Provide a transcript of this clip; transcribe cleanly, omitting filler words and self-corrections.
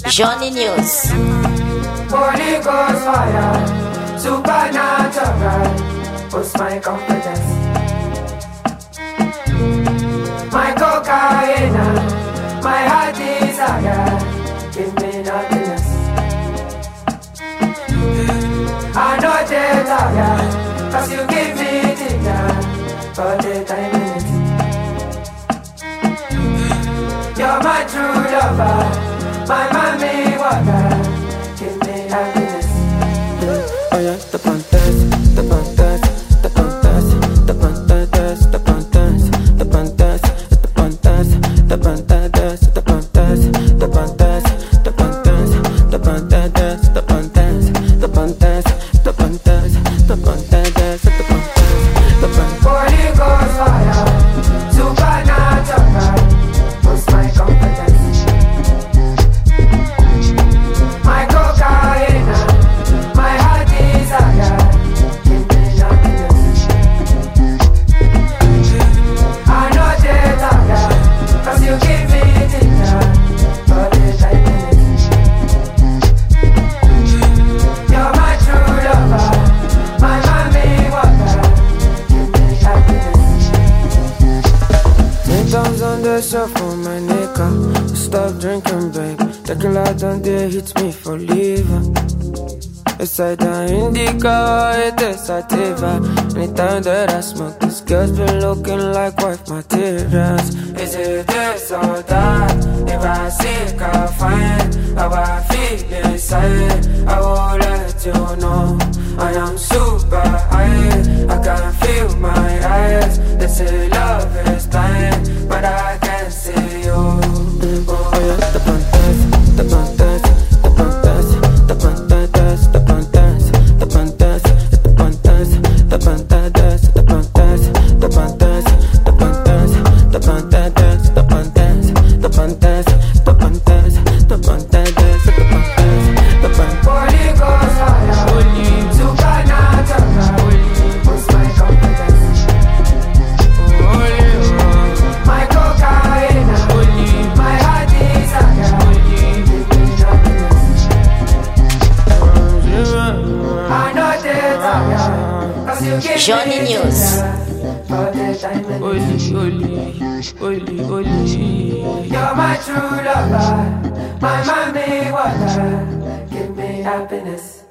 Johnny News. Holy Ghost fire, supernatural, boost my confidence. My cocaine, my heart desire, give me happiness. I know they tired, cause you give me dinner for the time in it. You're my true lover, my mommy water, give me happiness. Oh yeah, the pantas, the pantas, the pantas, the pantas, the pantas, the pantas, the pantas, the pantas, the pantas, the pantas, the pantas, the pantas, the pantas, the pantas, the pantas, the pantas, the pantas. Holy Ghost fire, supernatural, boost my confidence. My cocaine, my heart desire, give me happiness. I know they tired, cause you give me dinner for the time minutes. You're my true lover, my mommy water, give me happiness. 10 pounds on the shuffle, my nigga. Stop drinking, babe. Tequila don't dare hit me for liver. It's either indica or it is sativa. Anytime that I smoke, this girl's been looking like wife materials. Is it this or that? If I seek, I find how I feel inside. I will let you know I am super high. I can feel my eyes. They say love is blind, but I can't see you. Oh yeah, the pantas, the pantas, the pantas, the pantas, the pantas, the pantas, the pantas, the pantas, the pantas, the pantas, the pantas, the pantas, the pantas, the pantas, the pantas, the pantas, the pantas. Holy Ghost fire, supernatural, boost my confidence. My cocaine, my heart desire, give me happiness. I know they tired, cause you give Johnny me News. dinner for the time minutes. You're my true lover, my mommy water, give me happiness.